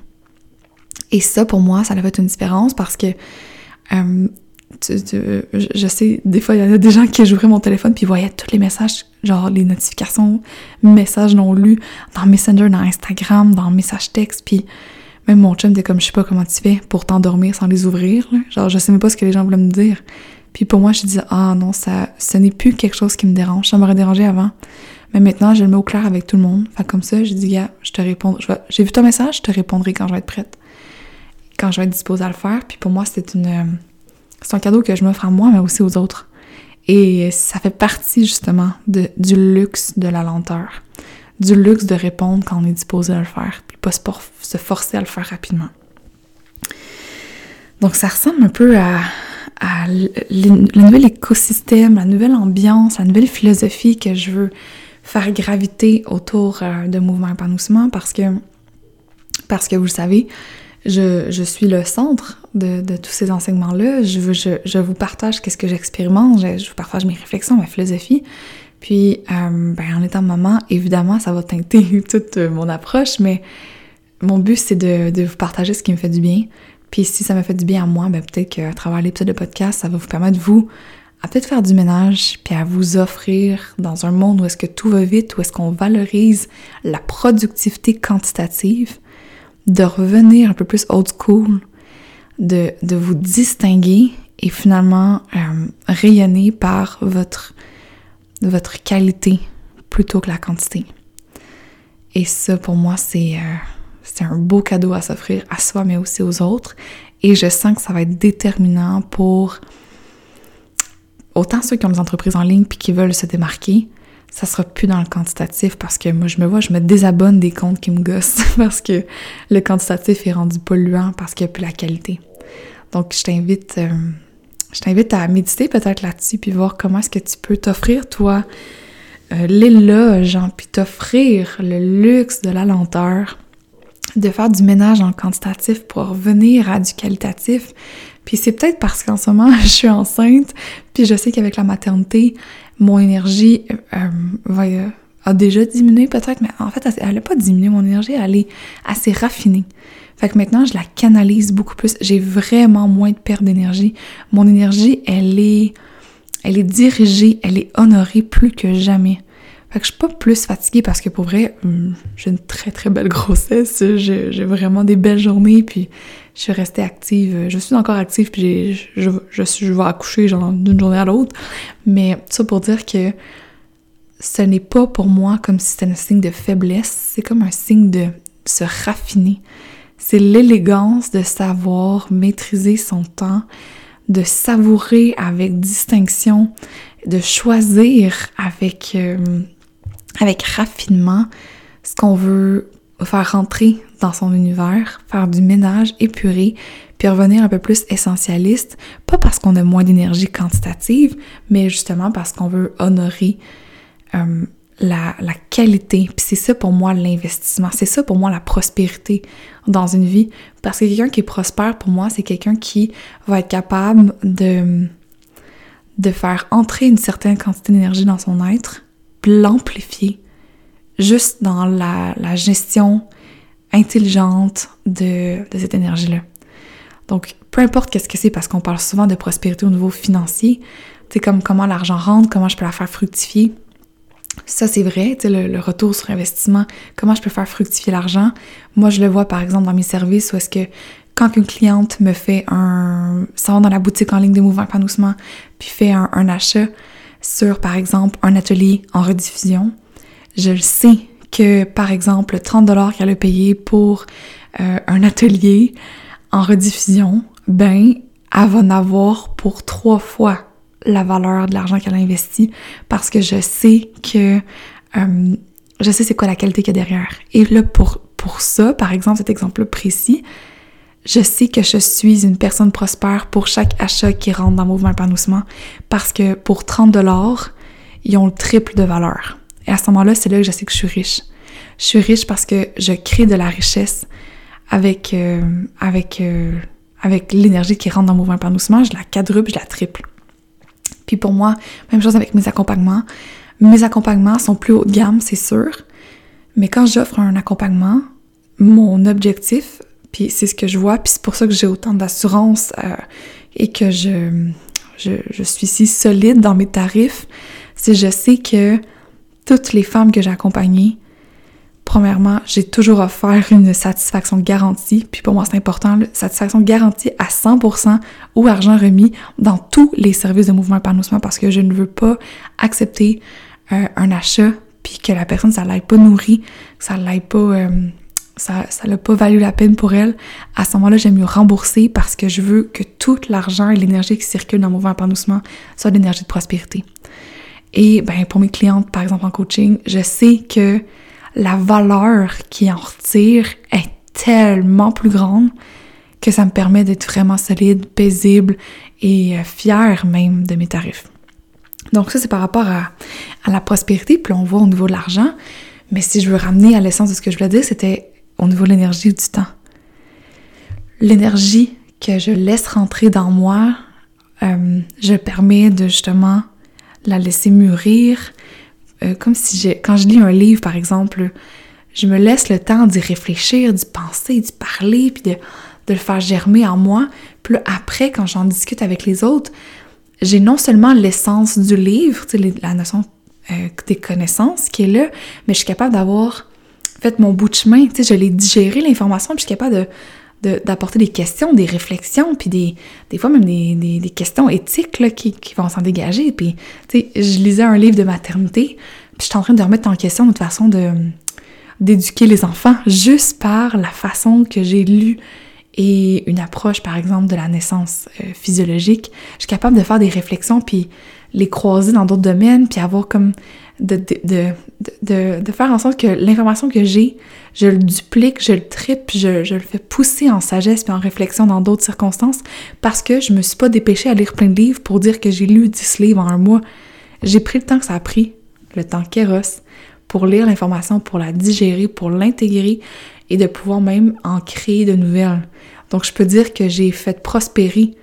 Et ça, pour moi, ça a fait une différence parce que euh, tu, tu, je, je sais, des fois, il y en a des gens qui j'ouvrais mon téléphone puis ils voyaient tous les messages, genre les notifications, messages non lus, dans Messenger, dans Instagram, dans message texte, puis même mon chum était comme, je sais pas comment tu fais pour t'endormir sans les ouvrir, là. Genre, je sais même pas ce que les gens voulaient me dire. Puis pour moi, je disais, ah non, ça, ce n'est plus quelque chose qui me dérange. Ça m'aurait dérangé avant. Mais maintenant, je le mets au clair avec tout le monde. Fait comme ça, je dis, gars, je te réponds, je vais, j'ai vu ton message, je te répondrai quand je vais être prête. Quand je vais être disposée à le faire. Puis pour moi, c'est une, c'est un cadeau que je m'offre à moi, mais aussi aux autres. Et ça fait partie, justement, de, du luxe de la lenteur. Du luxe de répondre quand on est disposé à le faire, puis pas se forcer à le faire rapidement. Donc ça ressemble un peu à, à l- l- le nouvel écosystème, la nouvelle ambiance, la nouvelle philosophie que je veux faire graviter autour euh, de Mouvement Épanouissement parce que, parce que vous le savez, je, je suis le centre de, de tous ces enseignements-là. Je, veux, je, je vous partage qu'est-ce que j'expérimente, je, je vous partage mes réflexions, ma philosophie. Puis, euh, ben, en étant maman, évidemment, ça va teinter toute mon approche, mais mon but, c'est de, de vous partager ce qui me fait du bien. Puis si ça me fait du bien à moi, ben peut-être qu'à travers l'épisode de podcast, ça va vous permettre, vous, à peut-être faire du ménage, puis à vous offrir dans un monde où est-ce que tout va vite, où est-ce qu'on valorise la productivité quantitative, de revenir un peu plus old school, de, de vous distinguer et finalement euh, rayonner par votre, votre qualité plutôt que la quantité. Et ça, pour moi, c'est... Euh, C'est un beau cadeau à s'offrir à soi, mais aussi aux autres. Et je sens que ça va être déterminant pour autant ceux qui ont des entreprises en ligne puis qui veulent se démarquer. Ça sera plus dans le quantitatif parce que moi, je me vois, je me désabonne des comptes qui me gossent parce que le quantitatif est rendu polluant parce qu'il n'y a plus la qualité. Donc, je t'invite, euh, je t'invite à méditer peut-être là-dessus puis voir comment est-ce que tu peux t'offrir, toi, euh, l'éloge, hein, puis t'offrir le luxe de la lenteur, de faire du ménage en quantitatif pour revenir à du qualitatif. Puis c'est peut-être parce qu'en ce moment, je suis enceinte, puis je sais qu'avec la maternité, mon énergie euh, va, euh, a déjà diminué peut-être, mais en fait, elle n'a pas diminué mon énergie, elle est assez raffinée. Fait que maintenant, je la canalise beaucoup plus. J'ai vraiment moins de perte d'énergie. Mon énergie, elle est, elle est dirigée, elle est honorée plus que jamais. Fait que je suis pas plus fatiguée parce que pour vrai, j'ai une très très belle grossesse, j'ai, j'ai vraiment des belles journées, puis je suis restée active, je suis encore active, puis j'ai, je, je, je, je vais accoucher genre d'une journée à l'autre, mais ça pour dire que ce n'est pas pour moi comme si c'était un signe de faiblesse, c'est comme un signe de se raffiner, c'est l'élégance de savoir maîtriser son temps, de savourer avec distinction, de choisir avec... Euh, avec raffinement ce qu'on veut faire rentrer dans son univers, faire du ménage épuré, puis revenir un peu plus essentialiste, pas parce qu'on a moins d'énergie quantitative, mais justement parce qu'on veut honorer euh, la, la qualité. Puis c'est ça pour moi l'investissement, c'est ça pour moi la prospérité dans une vie, parce que quelqu'un qui est prospère, pour moi, c'est quelqu'un qui va être capable de, de faire entrer une certaine quantité d'énergie dans son être, l'amplifier juste dans la, la gestion intelligente de, de cette énergie-là. Donc, peu importe qu'est-ce que c'est, parce qu'on parle souvent de prospérité au niveau financier, tu sais, comme comment l'argent rentre, comment je peux la faire fructifier. Ça, c'est vrai, tu sais, le, le retour sur investissement, comment je peux faire fructifier l'argent. Moi, je le vois, par exemple, dans mes services, où est-ce que quand une cliente me fait un... s'en va dans la boutique en ligne de Mouvement Épanouissement, puis fait un, un achat sur, par exemple, un atelier en rediffusion, je le sais que, par exemple, trente dollars qu'elle a payé pour euh, un atelier en rediffusion, ben, elle va en avoir pour trois fois la valeur de l'argent qu'elle a investi parce que je sais que euh, je sais c'est quoi la qualité qu'il y a derrière. Et là, pour, pour ça, par exemple, cet exemple précis, je sais que je suis une personne prospère pour chaque achat qui rentre dans Mouvement Épanouissement parce que pour trente dollars, ils ont le triple de valeur. Et à ce moment-là, c'est là que je sais que je suis riche. Je suis riche parce que je crée de la richesse avec, euh, avec, euh, avec l'énergie qui rentre dans Mouvement Épanouissement. Je la quadruple, je la triple. Puis pour moi, même chose avec mes accompagnements. Mes accompagnements sont plus haut de gamme, c'est sûr. Mais quand j'offre un accompagnement, mon objectif... Puis c'est ce que je vois, puis c'est pour ça que j'ai autant d'assurance euh, et que je, je, je suis si solide dans mes tarifs. C'est je sais que toutes les femmes que j'ai accompagnées, premièrement, j'ai toujours offert une satisfaction garantie. Puis pour moi, c'est important, là, satisfaction garantie à cent pour cent ou argent remis dans tous les services de Mouvement Épanouissement parce que je ne veux pas accepter euh, un achat puis que la personne, ça l'aille pas nourrie, que ça l'aille pas... Euh, ça ça n'a pas valu la peine pour elle, à ce moment-là, j'aime mieux rembourser parce que je veux que tout l'argent et l'énergie qui circule dans le Mouvement Épanouissement soit de l'énergie de prospérité. Et ben pour mes clientes, par exemple en coaching, je sais que la valeur qui en retire est tellement plus grande que ça me permet d'être vraiment solide, paisible et fière même de mes tarifs. Donc ça, c'est par rapport à, à la prospérité, puis là, on voit au niveau de l'argent, mais si je veux ramener à l'essence de ce que je voulais dire, c'était au niveau de l'énergie du temps. L'énergie que je laisse rentrer dans moi, euh, je permets de justement la laisser mûrir, euh, comme si j'ai, quand je lis un livre, par exemple, je me laisse le temps d'y réfléchir, d'y penser, d'y parler, puis de, de le faire germer en moi. Puis là, après, quand j'en discute avec les autres, j'ai non seulement l'essence du livre, tu sais, la notion euh, des connaissances qui est là, mais je suis capable d'avoir fait mon bout de chemin, tu sais, je l'ai digéré l'information, puis je suis capable de, de, d'apporter des questions, des réflexions, puis des, des fois même des, des, des questions éthiques là, qui, qui vont s'en dégager. Puis, tu sais, je lisais un livre de maternité, puis je suis en train de remettre en question notre façon de, d'éduquer les enfants juste par la façon que j'ai lu et une approche, par exemple, de la naissance euh, physiologique. Je suis capable de faire des réflexions, puis les croiser dans d'autres domaines, puis avoir comme de, de, de, de, de faire en sorte que l'information que j'ai, je le duplique, je le triple, puis je, je le fais pousser en sagesse puis en réflexion dans d'autres circonstances, parce que je me suis pas dépêchée à lire plein de livres pour dire que j'ai lu dix livres en un mois. J'ai pris le temps que ça a pris, le temps kéros, pour lire l'information, pour la digérer, pour l'intégrer et de pouvoir même en créer de nouvelles. Donc, je peux dire que j'ai fait prospérer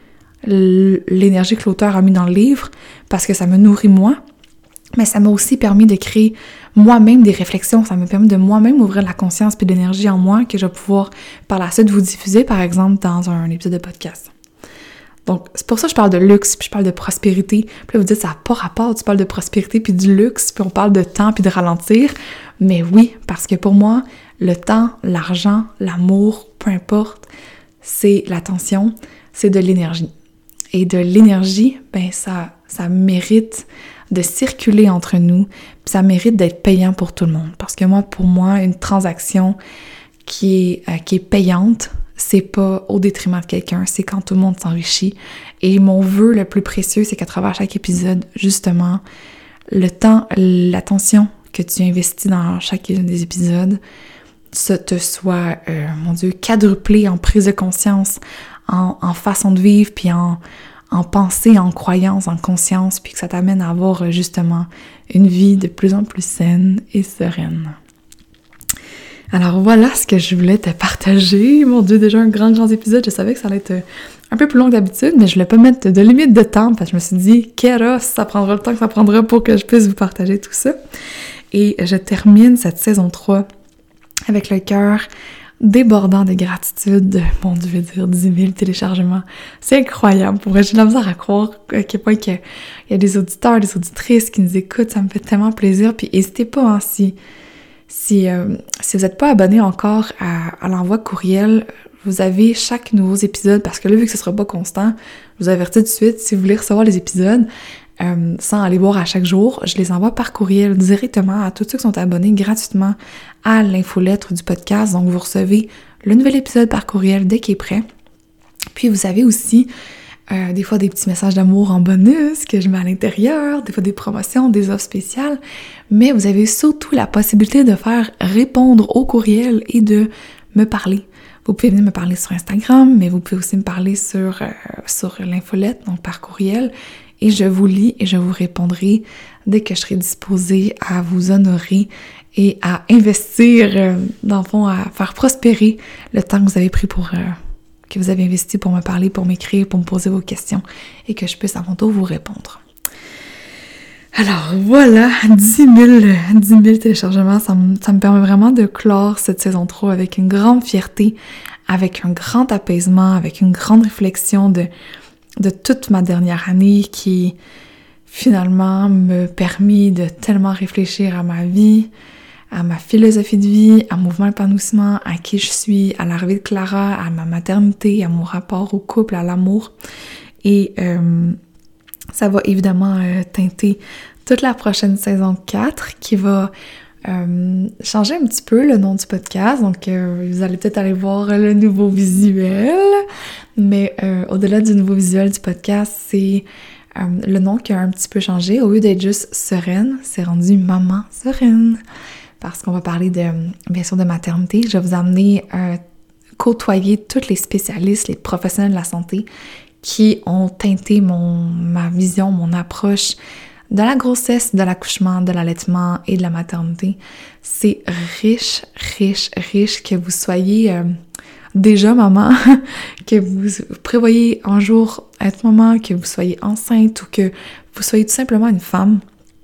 l'énergie que l'auteur a mis dans le livre parce que ça me nourrit moi, mais ça m'a aussi permis de créer moi-même des réflexions, ça m'a permis de moi-même ouvrir la conscience et l'énergie en moi que je vais pouvoir par la suite vous diffuser, par exemple, dans un épisode de podcast. Donc, c'est pour ça que je parle de luxe, puis je parle de prospérité. Puis là, vous dites, ça n'a pas rapport, tu parles de prospérité puis du luxe, puis on parle de temps puis de ralentir. Mais oui, parce que pour moi, le temps, l'argent, l'amour, peu importe, c'est l'attention, c'est de l'énergie. Et de l'énergie, ben ça, ça mérite de circuler entre nous, puis ça mérite d'être payant pour tout le monde. Parce que moi, pour moi, une transaction qui est, euh, qui est payante, c'est pas au détriment de quelqu'un, c'est quand tout le monde s'enrichit. Et mon vœu le plus précieux, c'est qu'à travers chaque épisode, justement, le temps, l'attention que tu investis dans chacun des épisodes, ça te soit, euh, mon Dieu, quadruplé en prise de conscience, en, en façon de vivre, puis en, en pensée, en croyance, en conscience, puis que ça t'amène à avoir justement une vie de plus en plus saine et sereine. Alors voilà ce que je voulais te partager. Mon Dieu, déjà un grand, grand épisode. Je savais que ça allait être un peu plus long que d'habitude, mais je voulais pas mettre de limite de temps parce que je me suis dit, Kéros, ça prendra le temps que ça prendra pour que je puisse vous partager tout ça. Et je termine cette saison trois avec le cœur débordant de gratitude. Mon Dieu, je vais dire dix mille téléchargements. C'est incroyable. Pour vrai, j'ai de la misère à croire à quel point il y a des auditeurs, des auditrices qui nous écoutent. Ça me fait tellement plaisir. Puis n'hésitez pas, hein, si... Si, euh, si vous n'êtes pas abonné encore à, à l'envoi courriel, vous avez chaque nouveau épisode, parce que là, vu que ce ne sera pas constant, je vous avertis tout de suite, si vous voulez recevoir les épisodes euh, sans aller voir à chaque jour, je les envoie par courriel directement à tous ceux qui sont abonnés gratuitement à l'infolettre du podcast. Donc, vous recevez le nouvel épisode par courriel dès qu'il est prêt. Puis, vous avez aussi Euh, des fois des petits messages d'amour en bonus que je mets à l'intérieur, des fois des promotions, des offres spéciales, mais vous avez surtout la possibilité de faire répondre au courriel et de me parler. Vous pouvez venir me parler sur Instagram, mais vous pouvez aussi me parler sur, euh, sur l'infolette, donc par courriel, et je vous lis et je vous répondrai dès que je serai disposée à vous honorer et à investir, euh, dans le fond, à faire prospérer le temps que vous avez pris pour... Euh, que vous avez investi pour me parler, pour m'écrire, pour me poser vos questions et que je puisse à mon tour vous répondre. Alors voilà, dix mille téléchargements, ça me, ça me permet vraiment de clore cette saison trois avec une grande fierté, avec un grand apaisement, avec une grande réflexion de, de toute ma dernière année qui finalement me permet de tellement réfléchir à ma vie, à ma philosophie de vie, à Mouvement Épanouissement, à qui je suis, à l'arrivée de Clara, à ma maternité, à mon rapport au couple, à l'amour. Et euh, ça va évidemment euh, teinter toute la prochaine saison quatre qui va euh, changer un petit peu le nom du podcast. Donc, euh, vous allez peut-être aller voir le nouveau visuel. Mais euh, au-delà du nouveau visuel du podcast, c'est euh, le nom qui a un petit peu changé. Au lieu d'être juste Sereine, c'est rendu Maman Sereine. Parce qu'on va parler de, bien sûr, de maternité. Je vais vous amener euh, côtoyer tous les spécialistes, les professionnels de la santé qui ont teinté mon, ma vision, mon approche de la grossesse, de l'accouchement, de l'allaitement et de la maternité. C'est riche, riche, riche que vous soyez euh, déjà maman, que vous prévoyez un jour être maman, que vous soyez enceinte ou que vous soyez tout simplement une femme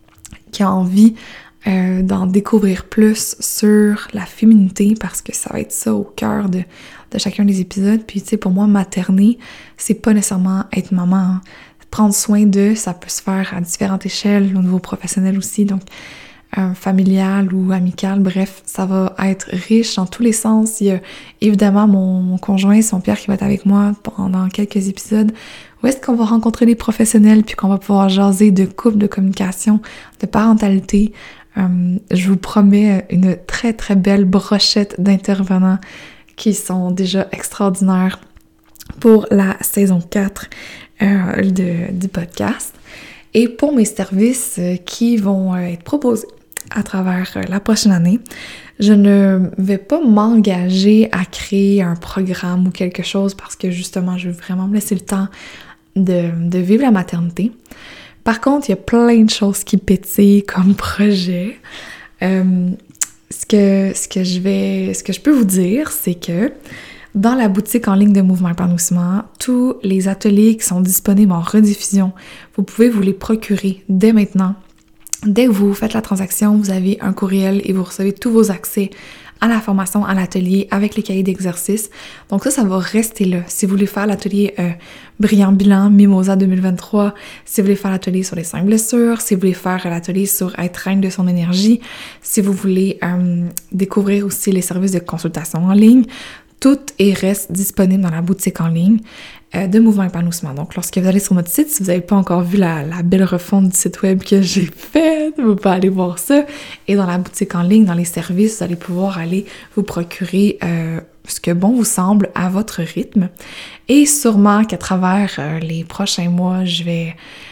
qui a envie euh, d'en découvrir plus sur la féminité, parce que ça va être ça au cœur de, de chacun des épisodes. Puis tu sais, pour moi, materner, c'est pas nécessairement être maman, hein. Prendre soin d'eux, ça peut se faire à différentes échelles, au niveau professionnel aussi, donc euh, familial ou amical, bref, ça va être riche dans tous les sens. Il y a évidemment mon, mon conjoint, son Pierre, qui va être avec moi pendant quelques épisodes, où est-ce qu'on va rencontrer des professionnels, puis qu'on va pouvoir jaser de couple, de communication, de parentalité. Euh, je vous promets une très très belle brochette d'intervenants qui sont déjà extraordinaires pour la saison quatre euh, de, du podcast. Et pour mes services euh, qui vont euh, être proposés à travers euh, la prochaine année, je ne vais pas m'engager à créer un programme ou quelque chose parce que justement, je veux vraiment me laisser le temps de, de vivre la maternité. Par contre, il y a plein de choses qui pétillent comme projet. Euh, ce que, ce que je vais, ce que je peux vous dire, c'est que dans la boutique en ligne de Mouvement Épanouissement, tous les ateliers qui sont disponibles en rediffusion, vous pouvez vous les procurer dès maintenant. Dès que vous faites la transaction, vous avez un courriel et vous recevez tous vos accès à la formation, à l'atelier, avec les cahiers d'exercice. Donc ça, ça va rester là. Si vous voulez faire l'atelier euh, Brillant Bilan Mimosa deux mille vingt-trois, si vous voulez faire l'atelier sur les cinq blessures, si vous voulez faire l'atelier sur être reine de son énergie, si vous voulez euh, découvrir aussi les services de consultation en ligne, tout est reste disponible dans la boutique en ligne euh, de Mouvement Épanouissement. Donc, lorsque vous allez sur notre site, si vous n'avez pas encore vu la, la belle refonte du site web que j'ai faite, vous pouvez aller voir ça. Et dans la boutique en ligne, dans les services, vous allez pouvoir aller vous procurer euh, ce que bon vous semble à votre rythme. Et sûrement qu'à travers euh, les prochains mois, je vais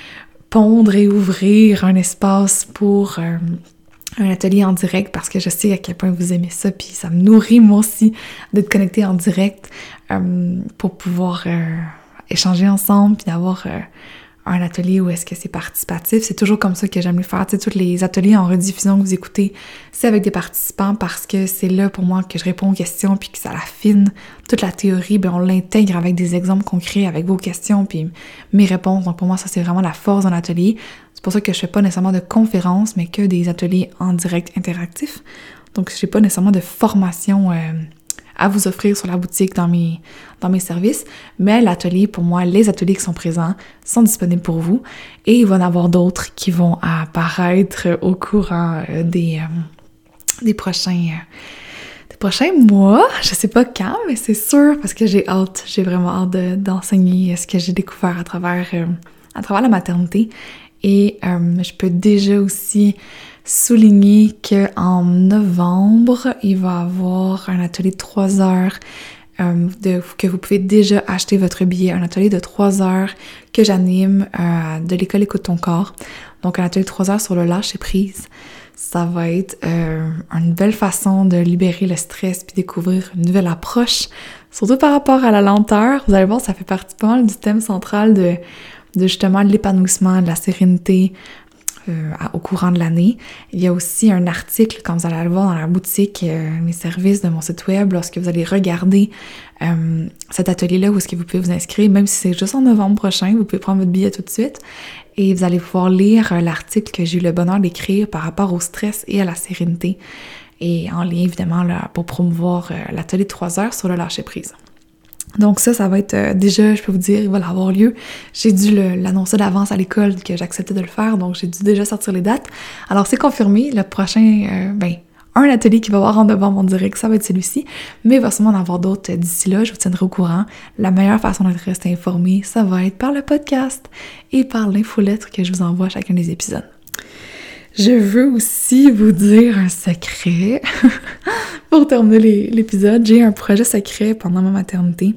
pondre et ouvrir un espace pour Euh, un atelier en direct, parce que je sais à quel point vous aimez ça, puis ça me nourrit moi aussi d'être connectée en direct euh, pour pouvoir euh, échanger ensemble, puis d'avoir euh, un atelier où est-ce que c'est participatif. C'est toujours comme ça que j'aime les faire. Tu sais, tous les ateliers en rediffusion que vous écoutez, c'est avec des participants, parce que c'est là pour moi que je réponds aux questions, puis que ça l'affine. Toute la théorie, ben on l'intègre avec des exemples concrets, avec vos questions, puis mes réponses. Donc pour moi, ça c'est vraiment la force d'un atelier. C'est pour ça que je fais pas nécessairement de conférences, mais que des ateliers en direct interactifs. Donc, j'ai pas nécessairement de formation euh, à vous offrir sur la boutique dans mes, dans mes services, mais l'atelier, pour moi, les ateliers qui sont présents sont disponibles pour vous, et il va y en avoir d'autres qui vont apparaître au courant euh, des, euh, des prochains... Euh, des prochains mois. Je sais pas quand, mais c'est sûr, parce que j'ai hâte, j'ai vraiment hâte de, d'enseigner ce que j'ai découvert à travers, euh, à travers la maternité. Et euh, je peux déjà aussi souligner qu'en novembre, il va y avoir un atelier de trois heures euh, de, que vous pouvez déjà acheter votre billet, un atelier de trois heures que j'anime euh, de l'école Écoute ton corps. Donc un atelier de trois heures sur le lâcher prise. Ça va être euh, une belle façon de libérer le stress puis découvrir une nouvelle approche, surtout par rapport à la lenteur. Vous allez voir, ça fait partie pas mal du thème central de de justement l'épanouissement, de la sérénité euh, au courant de l'année. Il y a aussi un article, quand vous allez le voir dans la boutique, euh, mes services de mon site web, lorsque vous allez regarder euh, cet atelier-là, où est-ce que vous pouvez vous inscrire, même si c'est juste en novembre prochain, vous pouvez prendre votre billet tout de suite, et vous allez pouvoir lire euh, l'article que j'ai eu le bonheur d'écrire par rapport au stress et à la sérénité, et en lien évidemment là, pour promouvoir euh, l'atelier de trois heures sur le lâcher-prise. Donc ça, ça va être euh, déjà, je peux vous dire, il va avoir lieu. J'ai dû le, l'annoncer d'avance à l'école que j'acceptais de le faire, donc j'ai dû déjà sortir les dates. Alors c'est confirmé, le prochain, euh, ben, un atelier qui va avoir en novembre en direct, ça va être celui-ci, mais il va sûrement en avoir d'autres d'ici là, je vous tiendrai au courant. La meilleure façon d'être resté informé, ça va être par le podcast et par l'infolettre que je vous envoie à chacun des épisodes. Je veux aussi vous dire un secret. Pour terminer les, l'épisode, j'ai un projet secret pendant ma maternité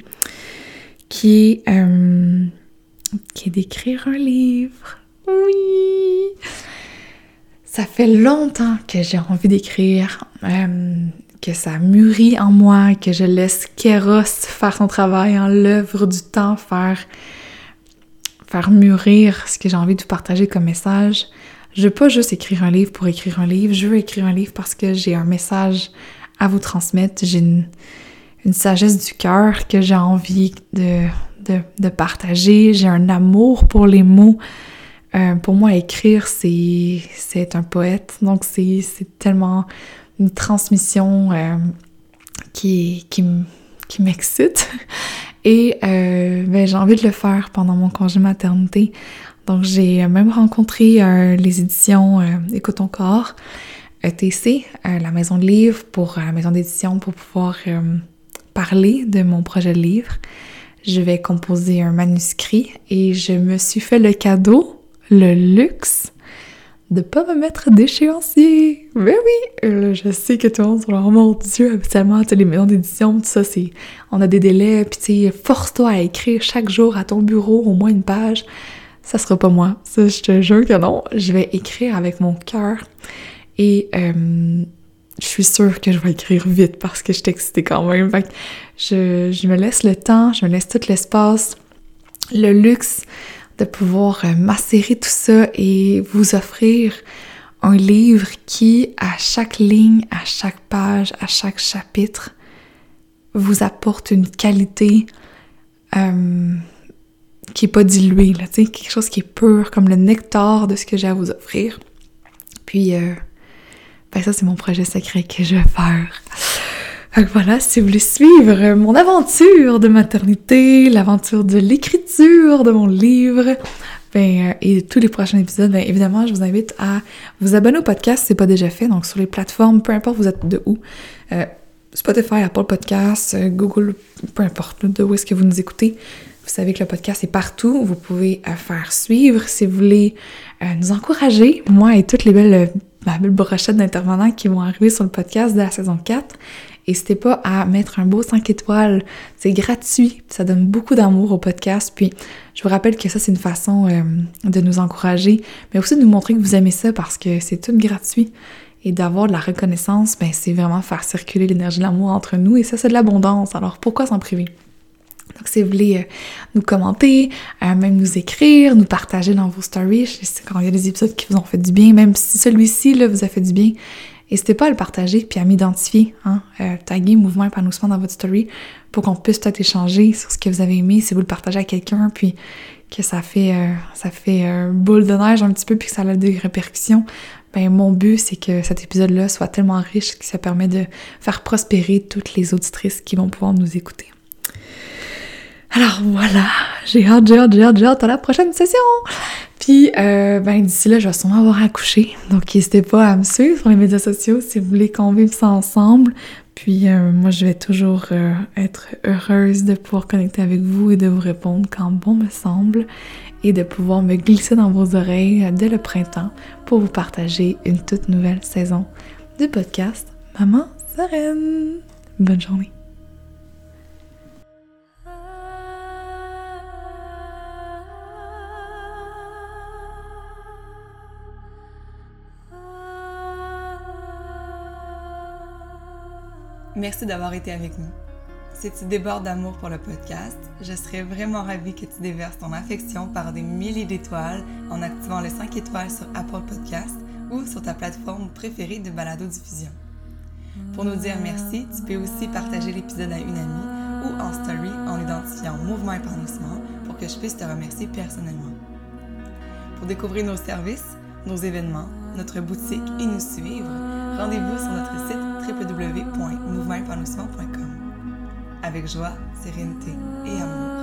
qui est, euh, qui est d'écrire un livre. Oui! Ça fait longtemps que j'ai envie d'écrire, euh, que ça mûrit en moi, que je laisse Kéros faire son travail, en l'œuvre du temps, faire faire mûrir ce que j'ai envie de vous partager comme message. Je veux pas juste écrire un livre pour écrire un livre, je veux écrire un livre parce que j'ai un message à vous transmettre, j'ai une, une sagesse du cœur que j'ai envie de, de, de partager, j'ai un amour pour les mots. Euh, pour moi, écrire, c'est, c'est être un poète, donc c'est, c'est tellement une transmission euh, qui, qui, qui m'excite. Et euh, ben, j'ai envie de le faire pendant mon congé maternité. Donc, j'ai même rencontré euh, les éditions euh, Écoute ton corps, E T C, euh, la maison de livres, pour euh, la maison d'édition, pour pouvoir euh, parler de mon projet de livre. Je vais composer un manuscrit et je me suis fait le cadeau, le luxe, de pas me mettre d'échéancier. Mais oui, euh, je sais que tout le monde se leur mon Dieu, habituellement, tu sais, les maisons d'édition, tout ça, c'est... On a des délais, puis tu sais, force-toi à écrire chaque jour à ton bureau au moins une page. Ça sera pas moi. Ça, je te jure que non. Je vais écrire avec mon cœur. Et euh, je suis sûre que je vais écrire vite parce que je suis excitée quand même. Fait que je, je me laisse le temps, je me laisse tout l'espace, le luxe de pouvoir euh, macérer tout ça et vous offrir un livre qui, à chaque ligne, à chaque page, à chaque chapitre, vous apporte une qualité euh, qui est pas diluée, là, tu sais, quelque chose qui est pur, comme le nectar de ce que j'ai à vous offrir. Puis, euh, ben ça, c'est mon projet secret que je vais faire. Fait que voilà, si vous voulez suivre mon aventure de maternité, l'aventure de l'écriture de mon livre, ben, euh, et tous les prochains épisodes, ben évidemment, je vous invite à vous abonner au podcast si c'est pas déjà fait, donc sur les plateformes, peu importe vous êtes de où, euh, Spotify, Apple Podcasts, Google, peu importe de où est-ce que vous nous écoutez. Vous savez que le podcast est partout. Vous pouvez euh, faire suivre si vous voulez euh, nous encourager. Moi et toutes les belles, euh, ma belle brochette d'intervenants qui vont arriver sur le podcast de la saison quatre. N'hésitez pas à mettre un beau cinq étoiles. C'est gratuit. Ça donne beaucoup d'amour au podcast. Puis, je vous rappelle que ça, c'est une façon euh, de nous encourager, mais aussi de nous montrer que vous aimez ça parce que c'est tout gratuit. Et d'avoir de la reconnaissance, ben c'est vraiment faire circuler l'énergie de l'amour entre nous. Et ça, c'est de l'abondance. Alors, pourquoi s'en priver? Donc, si vous voulez euh, nous commenter, euh, même nous écrire, nous partager dans vos stories, je sais quand il y a des épisodes qui vous ont fait du bien, même si celui-ci là, vous a fait du bien, n'hésitez pas à le partager puis à m'identifier, hein, euh, taguer Mouvement Épanouissement dans votre story pour qu'on puisse peut-être échanger sur ce que vous avez aimé, si vous le partagez à quelqu'un, puis que ça fait euh, ça fait euh, boule de neige un petit peu puis que ça a des répercussions. Ben mon but, c'est que cet épisode-là soit tellement riche que ça permet de faire prospérer toutes les auditrices qui vont pouvoir nous écouter. Alors voilà, j'ai hâte, j'ai hâte, j'ai hâte, j'ai hâte à la prochaine session! Puis, euh, ben d'ici là, je vais sûrement avoir accouché, donc n'hésitez pas à me suivre sur les médias sociaux si vous voulez qu'on vive ça ensemble. Puis euh, moi, je vais toujours euh, être heureuse de pouvoir connecter avec vous et de vous répondre quand bon me semble et de pouvoir me glisser dans vos oreilles dès le printemps pour vous partager une toute nouvelle saison du podcast Maman Sereine. Bonne journée! Merci d'avoir été avec nous. Si tu débordes d'amour pour le podcast, je serais vraiment ravie que tu déverses ton affection par des milliers d'étoiles en activant les cinq étoiles sur Apple Podcasts ou sur ta plateforme préférée de balado-diffusion. Pour nous dire merci, tu peux aussi partager l'épisode à une amie ou en story en identifiant Mouvement Épanouissement pour que je puisse te remercier personnellement. Pour découvrir nos services, nos événements, notre boutique et nous suivre, rendez-vous sur notre site w w w point mouvement épanouissement point com. Avec joie, sérénité et amour.